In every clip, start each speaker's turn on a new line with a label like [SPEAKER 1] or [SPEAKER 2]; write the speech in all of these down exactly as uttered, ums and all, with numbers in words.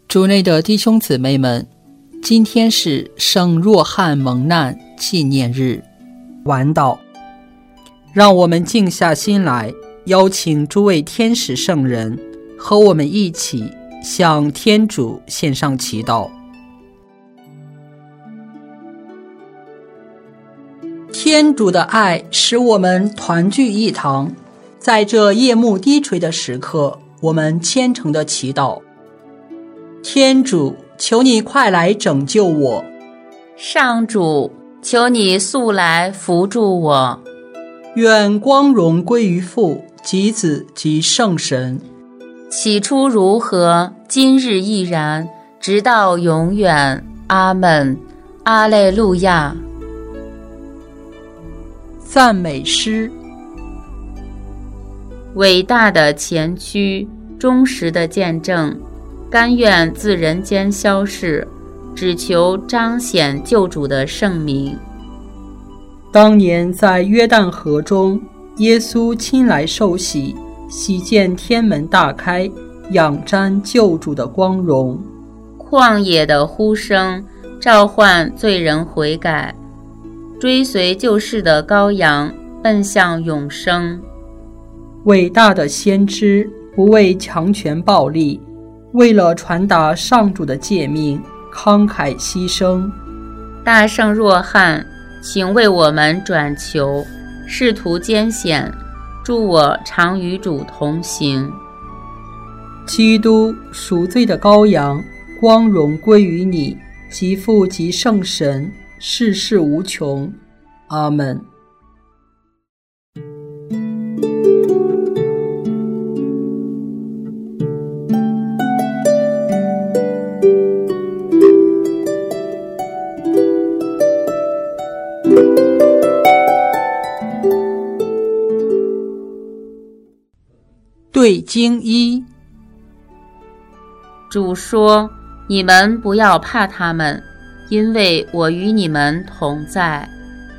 [SPEAKER 1] 主内的弟兄姊妹们，今天是圣若翰蒙难纪念日，晚祷。让我们静下心来，邀请诸位天使圣人和我们一起向天主献上祈祷。天主的爱使我们团聚一堂，在这夜幕低垂的时刻，我们虔诚的祈祷。天主，求你快来拯救我。
[SPEAKER 2] 上主，求你速来扶助我。
[SPEAKER 1] 愿光荣归于父及子及圣神。
[SPEAKER 2] 起初如何，今日亦然，直到永远。阿们。阿肋路亚。
[SPEAKER 1] 赞美诗。
[SPEAKER 2] 伟大的前驱，忠实的见证，甘愿自人间消逝，只求彰显救主的圣名。
[SPEAKER 1] 当年在约旦河中，耶稣亲来受洗，喜见天门大开，仰瞻救主的光荣。
[SPEAKER 2] 旷野的呼声召唤罪人悔改，追随救世的羔羊奔向永生。
[SPEAKER 1] 伟大的先知不畏强权暴力，为了传达上主的诫命，慷慨牺牲。
[SPEAKER 2] 大圣若翰，请为我们转求，仕途艰险，祝我常与主同行。
[SPEAKER 1] 基督，赎罪的羔羊，光荣归于你，及父及圣神，世世无穷。阿们。对经一。
[SPEAKER 2] 主说，你们不要怕他们，因为我与你们同在。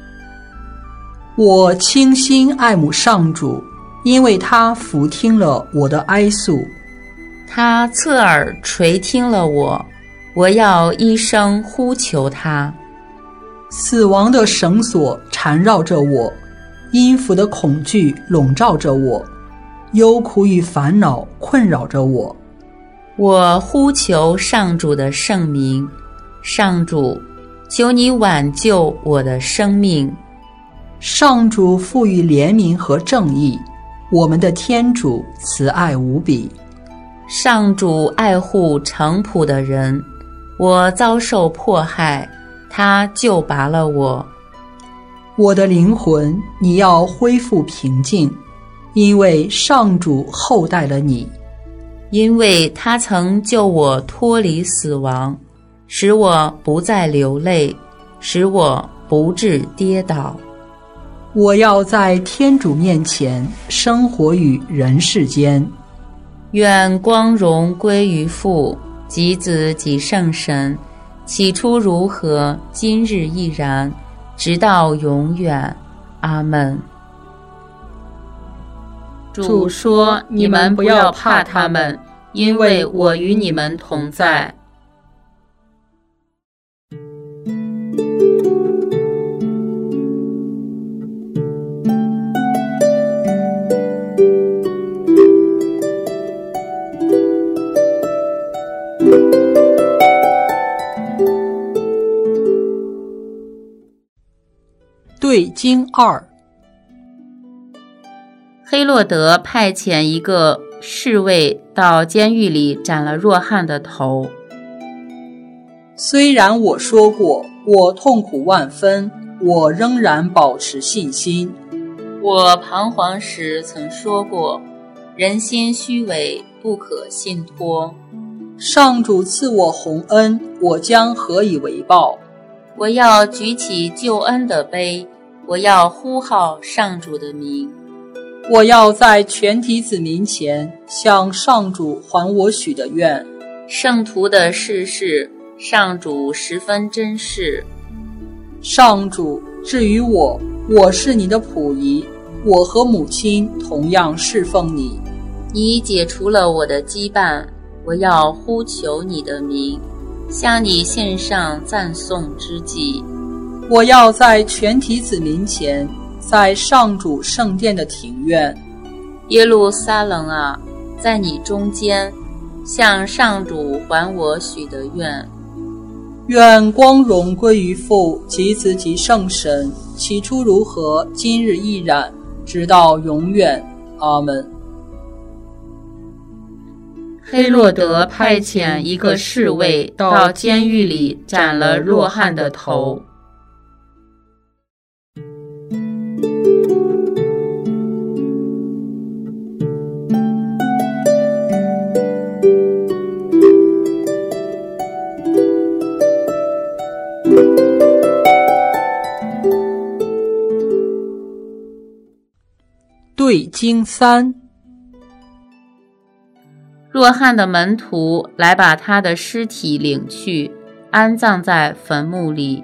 [SPEAKER 1] 我倾心爱慕上主，因为他俯听了我的哀诉。
[SPEAKER 2] 他侧耳垂听了我，我要一声呼求他。
[SPEAKER 1] 死亡的绳索缠绕着我，阴府的恐惧笼罩着我，忧苦与烦恼困扰着我。
[SPEAKER 2] 我呼求上主的圣名，上主，求你挽救我的生命。
[SPEAKER 1] 上主赋予怜悯和正义，我们的天主慈爱无比。
[SPEAKER 2] 上主爱护诚朴的人，我遭受迫害，他救拔了我。
[SPEAKER 1] 我的灵魂，你要恢复平静，因为上主厚待了你。
[SPEAKER 2] 因为他曾救我脱离死亡，使我不再流泪，使我不致跌倒。
[SPEAKER 1] 我要在天主面前生活于人世间。
[SPEAKER 2] 愿光荣归于父及子及圣神，起初如何，今日亦然，直到永远。阿们。主说，你们不要怕他们，因为我与你们同在。
[SPEAKER 1] 对经二。
[SPEAKER 2] 黑洛德派遣一个侍卫到监狱里斩了若翰的头。
[SPEAKER 1] 虽然我说过，我痛苦万分，我仍然保持信心。
[SPEAKER 2] 我彷徨时曾说过，人心虚伪，不可信托。
[SPEAKER 1] 上主赐我洪恩，我将何以为报？
[SPEAKER 2] 我要举起救恩的杯，我要呼号上主的名。
[SPEAKER 1] 我要在全体子民前向上主还我许的愿。
[SPEAKER 2] 圣徒的事事，上主十分珍视。
[SPEAKER 1] 上主，至于我，我是你的仆役，我和母亲同样侍奉你。
[SPEAKER 2] 你解除了我的羁绊， 我要呼求你的名，向你献上赞颂之祭。
[SPEAKER 1] 我要在全体子民前，在上主圣殿的庭院。
[SPEAKER 2] 耶路撒冷啊，在你中间，向上主还我许的愿。
[SPEAKER 1] 愿光荣归于父及子及圣神，起初如何，今日亦然，直到永远。阿们。
[SPEAKER 2] 黑落德派遣一个侍卫到监狱里斩了若翰的头。
[SPEAKER 1] 对经三。
[SPEAKER 2] 若翰的门徒来把他的尸体领去，安葬在坟墓里。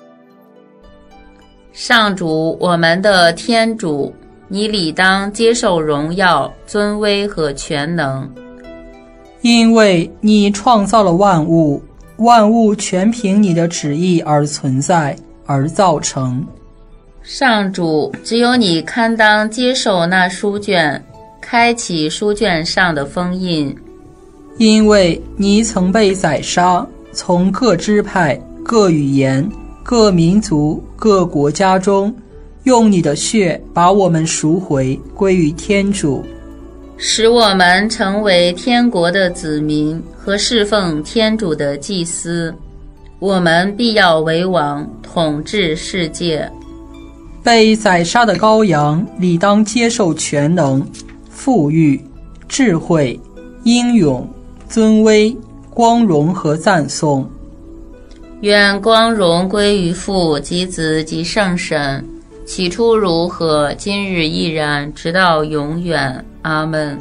[SPEAKER 2] 上主，我们的天主，你理当接受荣耀、尊威和全能，
[SPEAKER 1] 因为你创造了万物，万物全凭你的旨意而存在，而造成。
[SPEAKER 2] 上主，只有你堪当接受那书卷，开启书卷上的封印，
[SPEAKER 1] 因为你曾被宰杀，从各支派、各语言、各民族、各国家中，用你的血把我们赎回，归于天主，
[SPEAKER 2] 使我们成为天国的子民和侍奉天主的祭司。我们必要为王，统治世界。
[SPEAKER 1] 被宰杀的羔羊理当接受全能、富裕、智慧、英勇、尊威、光荣和赞颂。
[SPEAKER 2] 愿光荣归于父及子及圣神，起初如何，今日亦然，直到永远。阿们。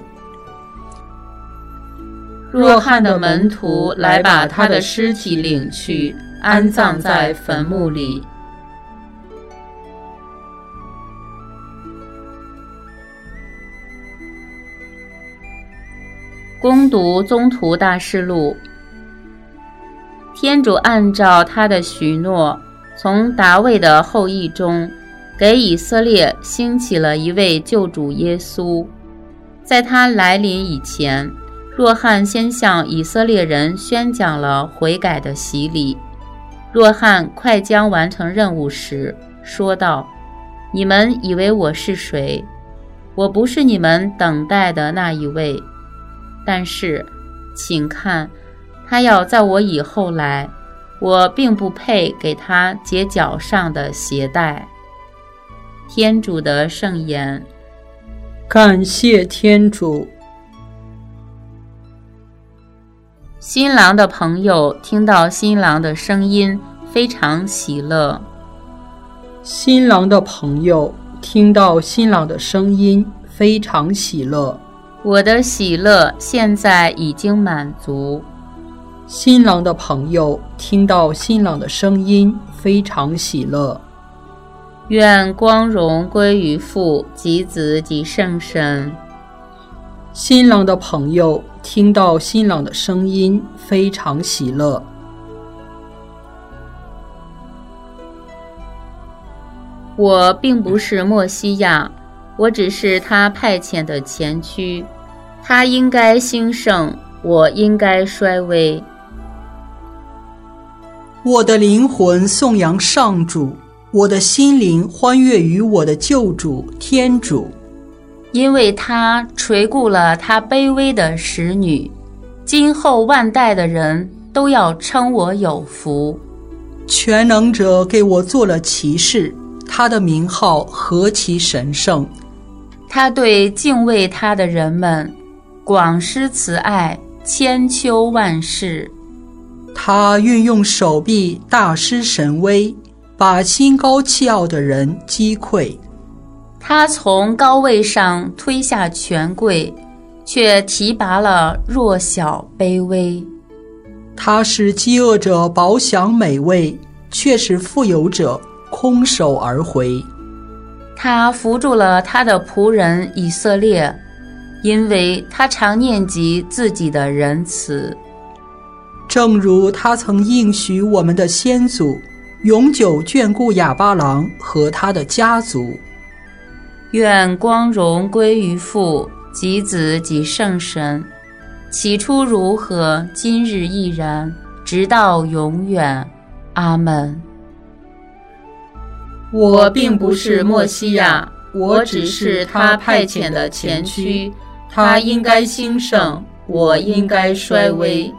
[SPEAKER 2] 若翰的门徒来把他的尸体领去，安葬在坟墓里。攻读宗徒大事录。天主按照他的许诺，从达味的后裔中，给以色列兴起了一位救主耶稣。在他来临以前，若翰先向以色列人宣讲了悔改的洗礼。若翰快将完成任务时，说道：你们以为我是谁？我不是你们等待的那一位。但是，请看，他要在我以后来，我并不配给他解脚上的鞋带。天主的圣言。
[SPEAKER 1] 感谢天主。
[SPEAKER 2] 新郎的朋友听到新郎的声音，非常喜乐。
[SPEAKER 1] 新郎的朋友听到新郎的声音，非常喜乐。
[SPEAKER 2] 我的喜乐现在已经满足。
[SPEAKER 1] 新郎的朋友听到新郎的声音，非常喜乐。
[SPEAKER 2] 愿光荣归于父及子及圣神。
[SPEAKER 1] 新郎的朋友听到新郎的声音，非常喜乐。
[SPEAKER 2] 我并不是默西亚，我只是他派遣的前驱，他应该兴盛，我应该衰微。
[SPEAKER 1] 我的灵魂颂扬上主，我的心灵欢悦于我的救主天主，
[SPEAKER 2] 因为他垂顾了他卑微的使女，今后万代的人都要称我有福。
[SPEAKER 1] 全能者给我做了骑士，他的名号何其神圣！
[SPEAKER 2] 他对敬畏他的人们广施慈爱，千秋万世。
[SPEAKER 1] 他运用手臂大施神威，把心高气傲的人击溃。
[SPEAKER 2] 他从高位上推下权贵，却提拔了弱小卑微。
[SPEAKER 1] 他使饥饿者饱享美味，却使富有者空手而回。
[SPEAKER 2] 他扶助了他的仆人以色列， 因为他常念及自己的仁慈，
[SPEAKER 1] 正如他曾应许我们的先祖，永久眷顾亚巴郎和他的家族。
[SPEAKER 2] 愿光荣归于父及子及圣神，起初如何，今日亦然，直到永远。阿们。我并不是默西亚，我只是他派遣的前驱，他应该兴盛，我应该衰微。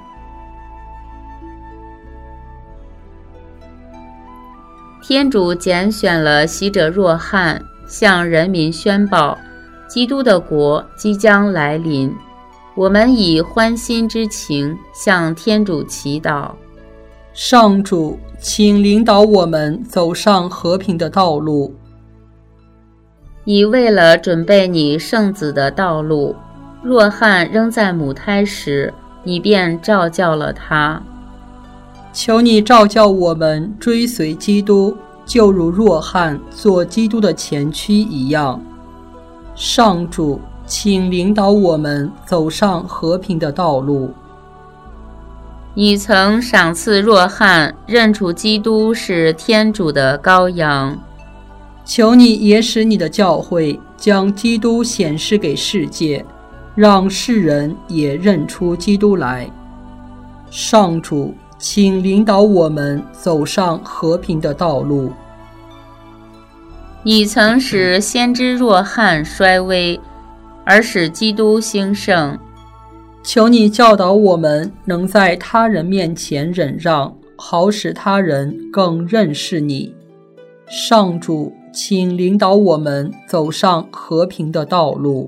[SPEAKER 2] 天主拣选了洗者若翰，向人民宣报基督的国即将来临。我们以欢欣之情向天主祈祷。
[SPEAKER 1] 上主，请领导我们走上和平的道路。
[SPEAKER 2] 你为了准备你圣子的道路，若翰仍在母胎时，你便召叫了他。
[SPEAKER 1] 求你召叫我们追随基督，就如若翰做基督的前驱一样。上主，请领导我们走上和平的道路。
[SPEAKER 2] 你曾赏赐若翰认出基督是天主的羔羊，
[SPEAKER 1] 求你也使你的教会将基督显示给世界，让世人也认出基督来。上主，请领导我们走上和平的道路。
[SPEAKER 2] 你曾使先知若翰衰微，而使基督兴盛。
[SPEAKER 1] 求你教导我们能在他人面前忍让，好使他人更认识你。上主，请领导我们走上和平的道路。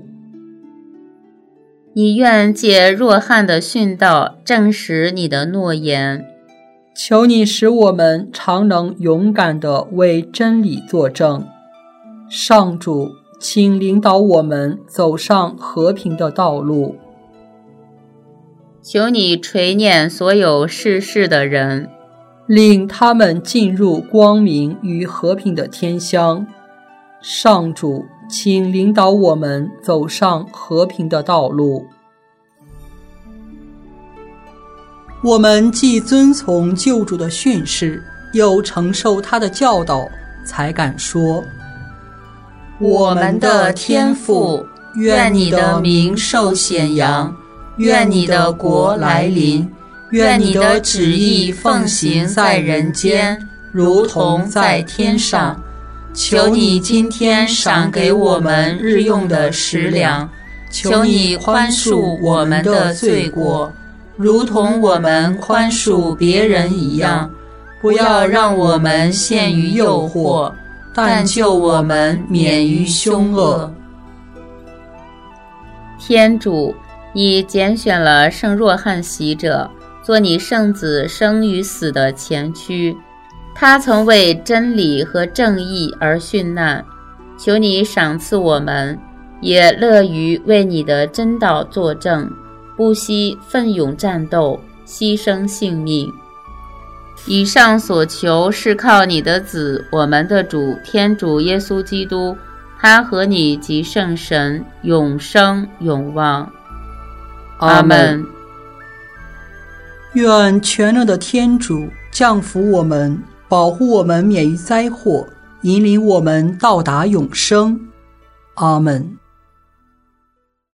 [SPEAKER 2] 你愿借若翰的训导证实你的诺言。
[SPEAKER 1] 求你使我们常能勇敢地为真理作证。上主，请领导我们走上和平的道路。
[SPEAKER 2] 求你垂念所有逝世的人，
[SPEAKER 1] 令他们进入光明与和平的天乡。上主，请领导我们走上和平的道路。我们既遵从救主的训示，又承受他的教导，才敢说：
[SPEAKER 2] 我们的天父，愿你的名受显扬，愿你的国来临，愿你的旨意奉行在人间，如同在天上。求你今天赏给我们日用的食粮，求你宽恕我们的罪过，如同我们宽恕别人一样。不要让我们陷于诱惑，但救我们免于凶恶。天主，你拣选了圣若翰洗者，做你圣子生与死的前驱。他曾为真理和正义而殉难，求你赏赐我们，也乐于为你的真道作证，不惜奋勇战斗，牺牲性命。以上所求是靠你的子，我们的主天主耶稣基督，他和你及圣神永生永旺。阿们。
[SPEAKER 1] 愿全能的天主降福我们，保护我们免于灾祸，引领我们到达永生。阿们。